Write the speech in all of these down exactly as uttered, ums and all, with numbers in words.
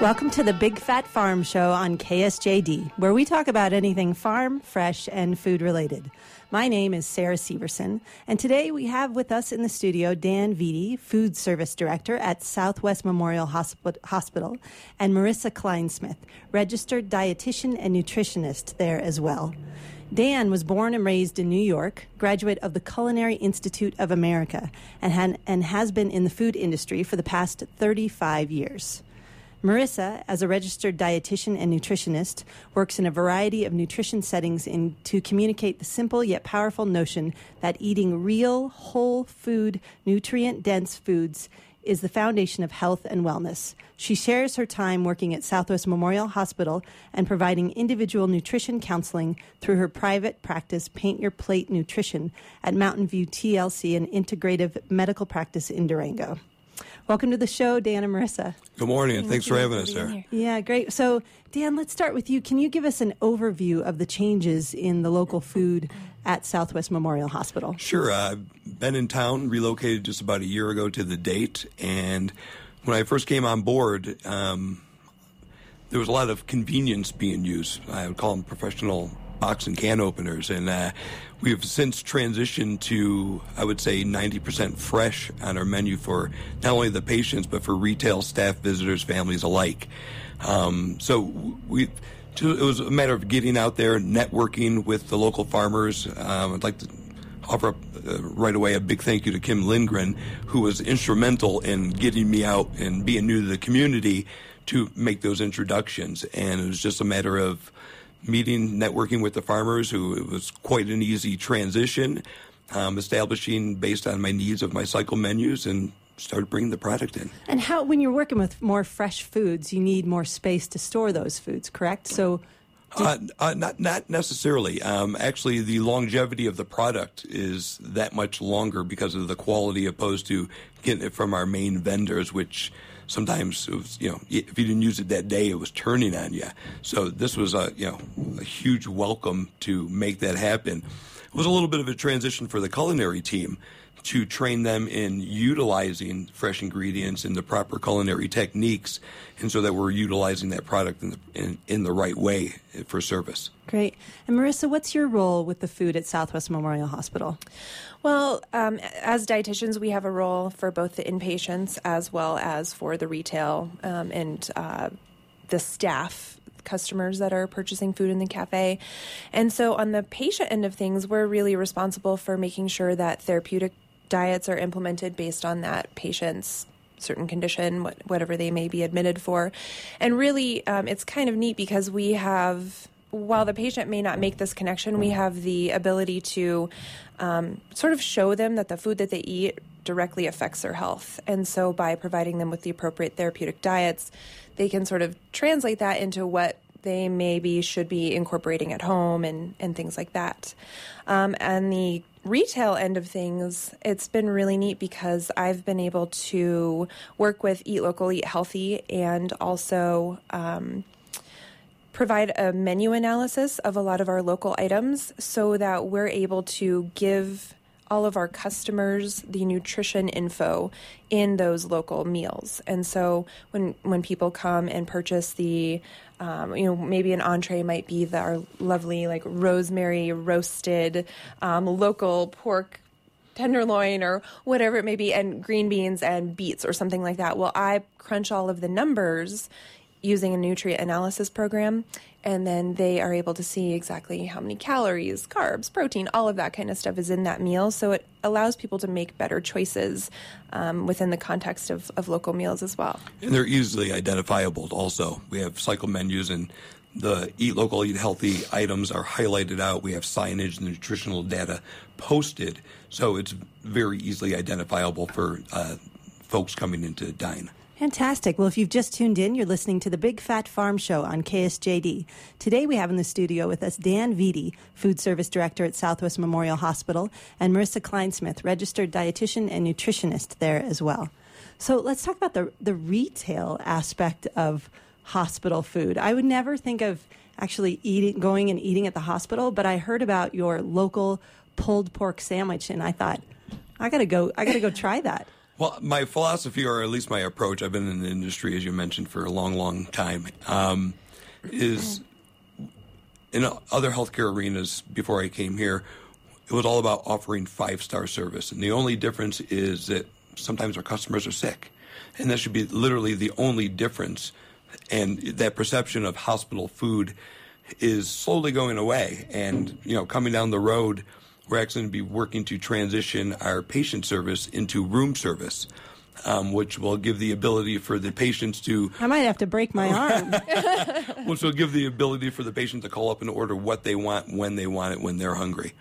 Welcome to the Big Fat Farm Show on K S J D, where we talk about anything farm, fresh, and food related. My name is Sarah Severson, and today we have with us in the studio Dan Vitti, Food Service Director at Southwest Memorial Hosp- Hospital, and Marissa Kleinsmith, Registered Dietitian and Nutritionist there as well. Dan was born and raised in New York, graduate of the Culinary Institute of America, and, had, and has been in the food industry for the past thirty-five years. Marissa, as a registered dietitian and nutritionist, works in a variety of nutrition settings in, to communicate the simple yet powerful notion that eating real, whole food, nutrient-dense foods is the foundation of health and wellness. She shares her time working at Southwest Memorial Hospital and providing individual nutrition counseling through her private practice, Paint Your Plate Nutrition, at Mountain View T L C, an integrative medical practice in Durango. Welcome to the show, Dan and Marissa. Good morning, and thanks for having us, Sarah. Yeah, great. So, Dan, let's start with you. Can you give us an overview of the changes in the local food at Southwest Memorial Hospital? Sure. I've been in town, relocated just about a year ago to the date, and when I first came on board, um, there was a lot of convenience being used. I would call them professional box and can openers, and uh, we have since transitioned to, I would say, ninety percent fresh on our menu for not only the patients, but for retail staff, visitors, families alike. Um, so we, it was a matter of getting out there, networking with the local farmers. Um, I'd like to offer up uh, right away a big thank you to Kim Lindgren, who was instrumental in getting me out and being new to the community to make those introductions. And it was just a matter of meeting, networking with the farmers, who it was quite an easy transition, um, establishing based on my needs of my cycle menus, and started bringing the product in. And how, when you're working with more fresh foods, you need more space to store those foods, correct? So, uh, uh, not not necessarily. Um, actually, the longevity of the product is that much longer because of the quality, opposed to getting it from our main vendors, which sometimes it was, you know, if you didn't use it that day, it was turning on you. So this was a, you know, a huge welcome to make that happen. It was a little bit of a transition for the culinary team to train them in utilizing fresh ingredients and the proper culinary techniques, and so that we're utilizing that product in the, in, in the right way for service. Great. And Marissa, what's your role with the food at Southwest Memorial Hospital? Well, um, as dietitians, we have a role for both the inpatients as well as for the retail um, and uh, the staff customers that are purchasing food in the cafe. And so on the patient end of things, we're really responsible for making sure that therapeutic diets are implemented based on that patient's certain condition, what, whatever they may be admitted for. And really, um, it's kind of neat because we have, while the patient may not make this connection, we have the ability to um, sort of show them that the food that they eat directly affects their health. And so by providing them with the appropriate therapeutic diets, they can sort of translate that into what they maybe should be incorporating at home and, and things like that. Um, and the retail end of things, it's been really neat because I've been able to work with Eat Local, Eat Healthy, and also um, provide a menu analysis of a lot of our local items so that we're able to give all of our customers the nutrition info in those local meals. And so when when people come and purchase the, um, you know, maybe an entree might be the, our lovely like rosemary roasted um, local pork tenderloin or whatever it may be, and green beans and beets or something like that. Well, I crunch all of the numbers using a nutrient analysis program, and then they are able to see exactly how many calories, carbs, protein, all of that kind of stuff is in that meal. So it allows people to make better choices um, within the context of, of local meals as well. And they're easily identifiable also. We have cycle menus, and the Eat Local, Eat Healthy items are highlighted out. We have signage and nutritional data posted, so it's very easily identifiable for uh, folks coming in to dine. Fantastic. Well, if you've just tuned in, you're listening to the Big Fat Farm Show on K S J D. Today we have in the studio with us Dan Vitti, Food Service Director at Southwest Memorial Hospital, and Marissa Kleinsmith, Registered Dietitian and Nutritionist there as well. So let's talk about the, the retail aspect of hospital food. I would never think of actually eating, going and eating at the hospital, but I heard about your local pulled pork sandwich, and I thought, I gotta go, I gotta go try that. Well, my philosophy, or at least my approach, I've been in the industry, as you mentioned, for a long, long time, um, is in other healthcare arenas before I came here, it was all about offering five-star service. And the only difference is that sometimes our customers are sick. And that should be literally the only difference. And that perception of hospital food is slowly going away. And, you know, coming down the road, we're actually going to be working to transition our patient service into room service, um, which will give the ability for the patients to... I might have to break my arm. Which will give the ability for the patient to call up and order what they want, when they want it, when they're hungry.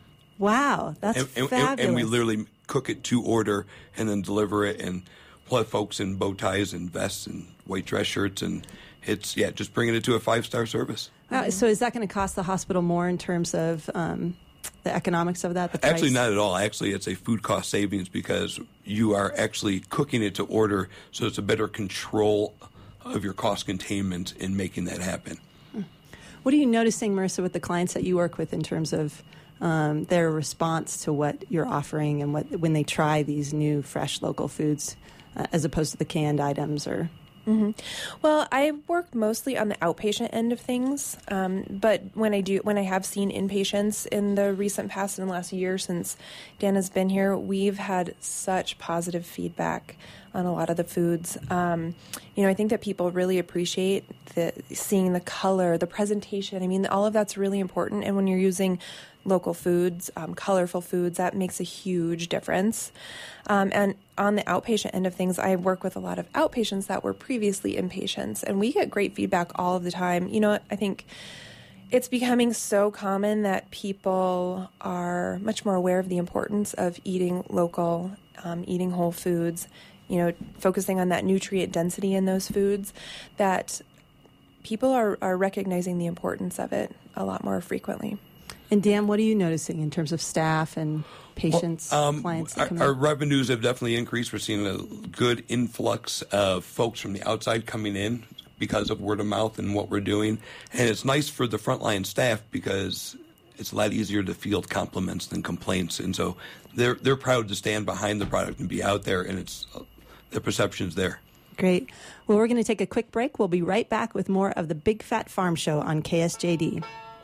Wow, that's and, and, fabulous. And, and we literally cook it to order and then deliver it. And we'll have folks in bow ties and vests and white dress shirts. And it's, yeah, just bringing it to a five-star service. Wow, so is that going to cost the hospital more in terms of... Um, the economics of that? The price? Actually, not at all. Actually, it's a food cost savings because you are actually cooking it to order, so it's a better control of your cost containment in making that happen. What are you noticing, Marissa, with the clients that you work with in terms of um, their response to what you're offering and what when they try these new, fresh, local foods uh, as opposed to the canned items or... Mm-hmm. Well, I work mostly on the outpatient end of things, um, but when I do, when I have seen inpatients in the recent past, in the last year since Dan has been here, we've had such positive feedback on a lot of the foods. Um, you know, I think that people really appreciate the seeing the color, the presentation. I mean, all of that's really important, and when you're using local foods, um, colorful foods, that makes a huge difference. Um, and on the outpatient end of things, I work with a lot of outpatients that were previously inpatients, and we get great feedback all of the time. You know, I think it's becoming so common that people are much more aware of the importance of eating local, um, eating whole foods, you know, focusing on that nutrient density in those foods, that people are, are recognizing the importance of it a lot more frequently. And Dan, what are you noticing in terms of staff and patients, well, um, clients? That come our, our in? revenues have definitely increased. We're seeing a good influx of folks from the outside coming in because of word of mouth and what we're doing. And it's nice for the frontline staff because it's a lot easier to field compliments than complaints. And so they're they're proud to stand behind the product and be out there, and it's uh, their perception's there. Great. Well, we're going to take a quick break. We'll be right back with more of the Big Fat Farm Show on K S J D.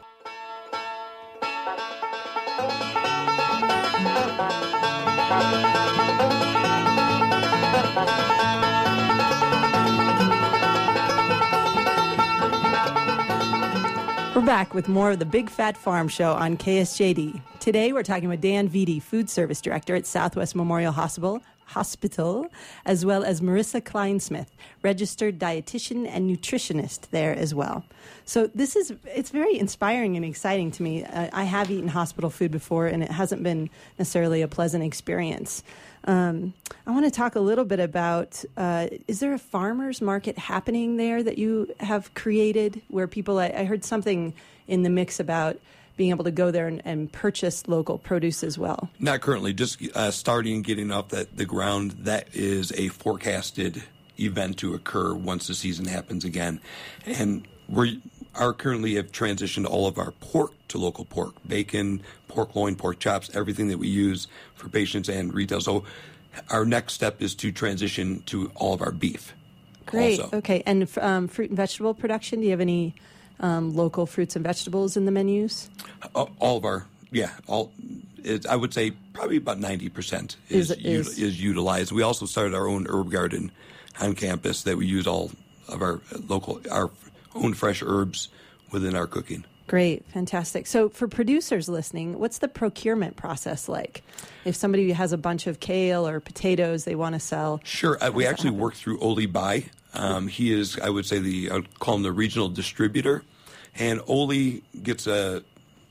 We're back with more of the Big Fat Farm Show on K S J D. Today we're talking with Dan Vitti, Food Service Director at Southwest Memorial Hospital, Hospital, as well as Marissa Kleinsmith, registered dietitian and nutritionist there as well. So this is, it's very inspiring and exciting to me. Uh, I have eaten hospital food before, and it hasn't been necessarily a pleasant experience. Um, I want to talk a little bit about, uh, is there a farmer's market happening there that you have created where people, I, I heard something in the mix about being able to go there and, and purchase local produce as well? Not currently, just uh, starting getting off that, the ground. That is a forecasted event to occur once the season happens again. And we are currently have transitioned all of our pork to local pork, bacon, pork loin, pork chops, everything that we use for patients and retail. So our next step is to transition to all of our beef. Great. Also. Okay. And um, fruit and vegetable production, do you have any um, local fruits and vegetables in the menus? Uh, all of our, yeah, all. It, I would say probably about ninety percent is, Is- is- util- is utilized. We also started our own herb garden on campus that we use all of our local, our own fresh herbs within our cooking. Great. Fantastic. So for producers listening, what's the procurement process like? If somebody has a bunch of kale or potatoes they want to sell. Sure. Uh, we actually work through Oli Buy. Um, he is, I would say, the I would call him the regional distributor. And Oli gets a,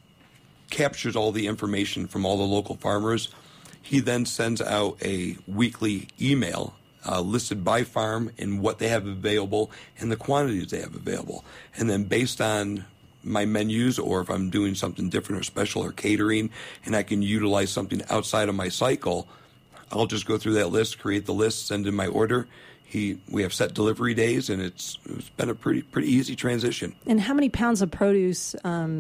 captures all the information from all the local farmers. He then sends out a weekly email uh, listed by farm and what they have available and the quantities they have available. And then based on my menus, or if I'm doing something different or special or catering, and I can utilize something outside of my cycle, I'll just go through that list, create the list, send in my order. He, we have set delivery days, and it's it's been a pretty pretty easy transition. And how many pounds of produce um,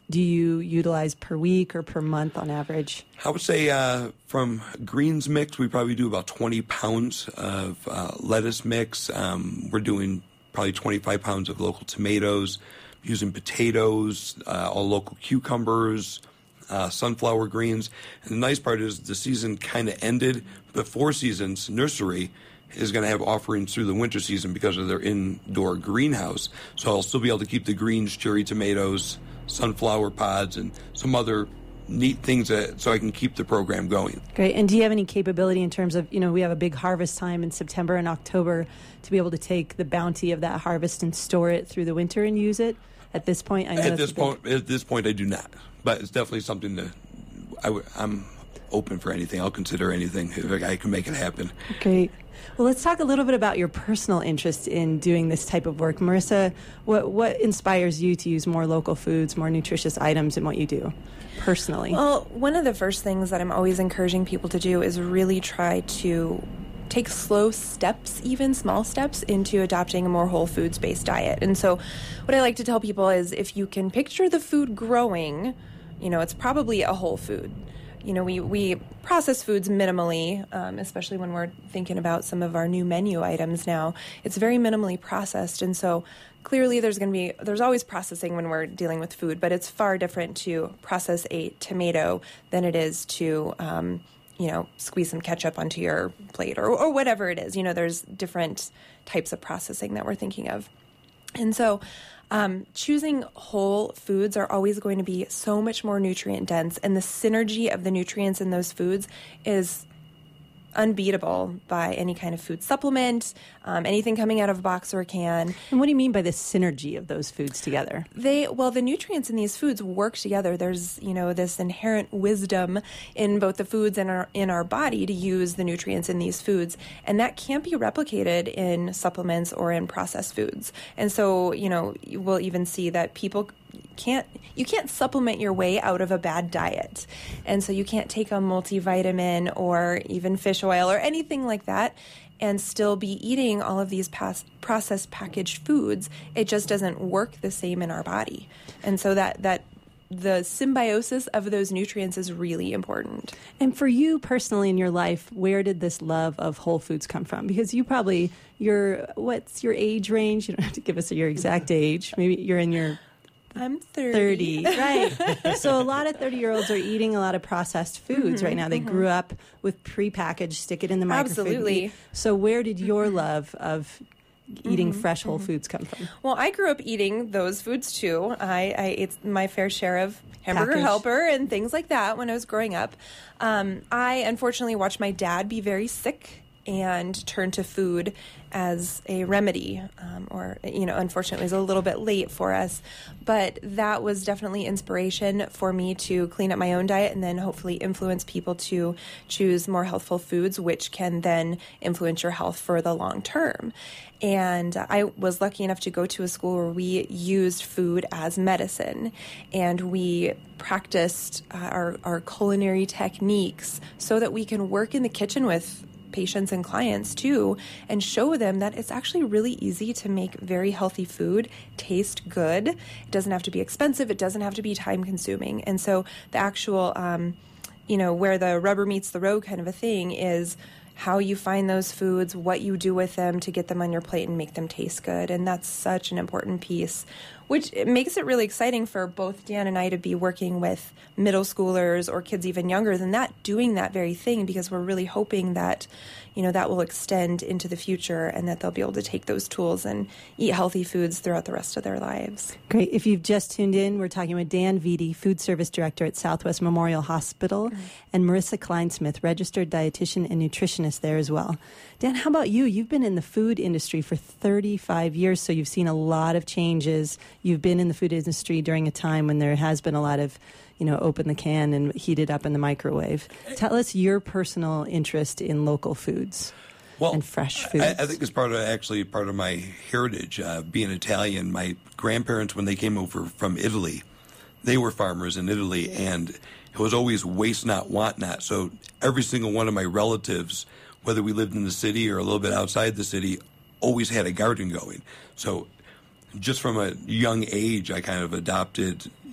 do you utilize per week or per month on average? I would say uh, from greens mix, we probably do about twenty pounds of uh, lettuce mix. Um, we're doing probably twenty-five pounds of local tomatoes, using potatoes, uh, all local cucumbers, uh, sunflower greens. And the nice part is the season kind of ended, but Four Seasons Nursery is going to have offerings through the winter season because of their indoor greenhouse. So I'll still be able to keep the greens, cherry tomatoes, sunflower pods, and some other neat things that, so I can keep the program going. Great. And do you have any capability in terms of, you know, we have a big harvest time in September and October, to be able to take the bounty of that harvest and store it through the winter and use it? At this point, I know At that's this a big... point, at this point, I do not. But it's definitely something that I w- I'm open for anything. I'll consider anything if I can make it happen. Great. Well, let's talk a little bit about your personal interest in doing this type of work. Marissa, what what inspires you to use more local foods, more nutritious items in what you do personally? Well, one of the first things that I'm always encouraging people to do is really try to take slow steps, even small steps, into adopting a more whole foods-based diet. And so what I like to tell people is if you can picture the food growing, you know, it's probably a whole food. You know, we, we process foods minimally, um, especially when we're thinking about some of our new menu items now. It's very minimally processed. And so clearly there's going to be, there's always processing when we're dealing with food, but it's far different to process a tomato than it is to, um, you know, squeeze some ketchup onto your plate or, or whatever it is. You know, there's different types of processing that we're thinking of. And so um, choosing whole foods are always going to be so much more nutrient dense, and the synergy of the nutrients in those foods is unbeatable by any kind of food supplement, um, anything coming out of a box or a can. And what do you mean by the synergy of those foods together? They, well, the nutrients in these foods work together. There's, you know, this inherent wisdom in both the foods and our, in our body to use the nutrients in these foods. And that can't be replicated in supplements or in processed foods. And so, you know, we'll even see that people can't you can't supplement your way out of a bad diet. And so you can't take a multivitamin or even fish oil or anything like that and still be eating all of these past processed packaged foods. It just doesn't work the same in our body. And so that that the symbiosis of those nutrients is really important. And for you personally in your life, where did this love of whole foods come from? Because you probably, your what's your age range? You don't have to give us your exact age. Maybe you're in your I'm thirty. thirty, right. So a lot of thirty-year-olds are eating a lot of processed foods mm-hmm, right now. They mm-hmm. grew up with prepackaged, stick it in the microwave. Absolutely. So where did your love of eating mm-hmm, fresh whole mm-hmm. foods come from? Well, I grew up eating those foods too. I, I ate my fair share of Hamburger Package. Helper and things like that when I was growing up. Um, I unfortunately watched my dad be very sick and turn to food as a remedy, um, or, you know, unfortunately it was a little bit late for us, but that was definitely inspiration for me to clean up my own diet and then hopefully influence people to choose more healthful foods, which can then influence your health for the long term. And I was lucky enough to go to a school where we used food as medicine, and we practiced uh, our, our culinary techniques so that we can work in the kitchen with patients and clients too, and show them that it's actually really easy to make very healthy food taste good. It doesn't have to be expensive. It doesn't have to be time consuming. And so the actual, um, you know, where the rubber meets the road kind of a thing is how you find those foods, what you do with them to get them on your plate and make them taste good. And that's such an important piece, which makes it really exciting for both Dan and I to be working with middle schoolers or kids even younger than that, doing that very thing, because we're really hoping that, you know, that will extend into the future and that they'll be able to take those tools and eat healthy foods throughout the rest of their lives. Great. If you've just tuned in, we're talking with Dan Vitti, Food Service Director at Southwest Memorial Hospital, mm-hmm. and Marissa Kleinsmith, registered dietitian and nutritionist there as well. Dan, how about you? You've been in the food industry for thirty-five years, so you've seen a lot of changes. You've been in the food industry during a time when there has been a lot of, you know, open the can and heat it up in the microwave. Tell us your personal interest in local foods well, and fresh foods. I, I think it's part of, actually part of my heritage, uh, being Italian. My grandparents, when they came over from Italy, they were farmers in Italy, and it was always waste not, want not. So every single one of my relatives, whether we lived in the city or a little bit outside the city, always had a garden going. So just from a young age, I kind of adopted,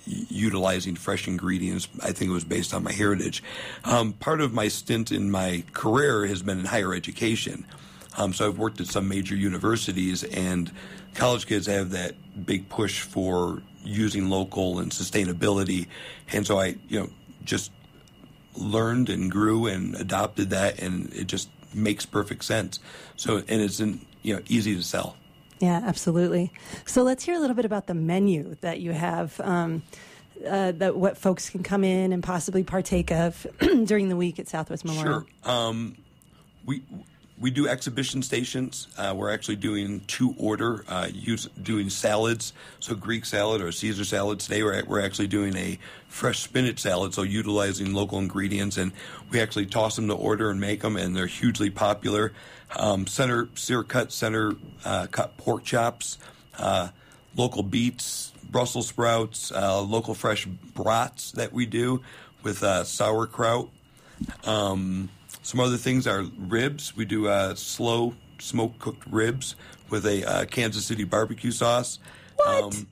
utilizing fresh ingredients. I think it was based on my heritage. Um, part of my stint in my career has been in higher education. Um, so I've worked at some major universities, and college kids have that big push for using local and sustainability. And so I, you know, just learned and grew and adopted that, and it just makes perfect sense. So, and it's, in, you know, easy to sell. Yeah, absolutely. So let's hear a little bit about the menu that you have, um, uh, that what folks can come in and possibly partake of during the week at Southwest Memorial. Sure. Um, we we do exhibition stations. Uh, we're actually doing two order, uh, use, doing salads, so Greek salad or Caesar salad. Today we're, at, we're actually doing a fresh spinach salad, so utilizing local ingredients, and we actually toss them to order and make them, and they're hugely popular. Um, center sear cut, center uh, cut pork chops, uh, local beets, Brussels sprouts, uh, local fresh brats that we do with uh, sauerkraut. Um, some other things are ribs. We do uh, slow smoke cooked ribs with a uh, Kansas City barbecue sauce. What? Um,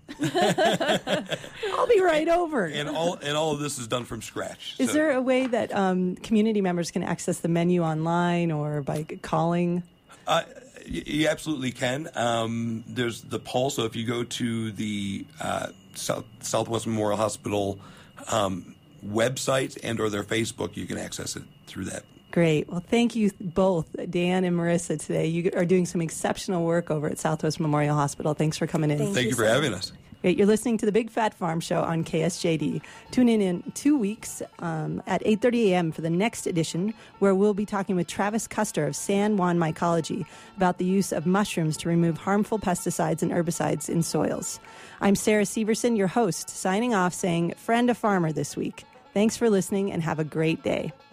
I'll be right over. And all and all of this is done from scratch. Is so. there a way that um, community members can access the menu online or by calling? Uh, you absolutely can. Um, there's the poll. So if you go to the uh, South, Southwest Memorial Hospital um, website and or their Facebook, you can access it through that. Great. Well, thank you both, Dan and Marissa, today. You are doing some exceptional work over at Southwest Memorial Hospital. Thanks for coming in. Thank, thank you, you for so having us. Great. You're listening to the Big Fat Farm Show on K S J D. Tune in in two weeks um, at eight thirty a.m. for the next edition, where we'll be talking with Travis Custer of San Juan Mycology about the use of mushrooms to remove harmful pesticides and herbicides in soils. I'm Sarah Severson, your host, signing off saying, friend a farmer this week. Thanks for listening and have a great day.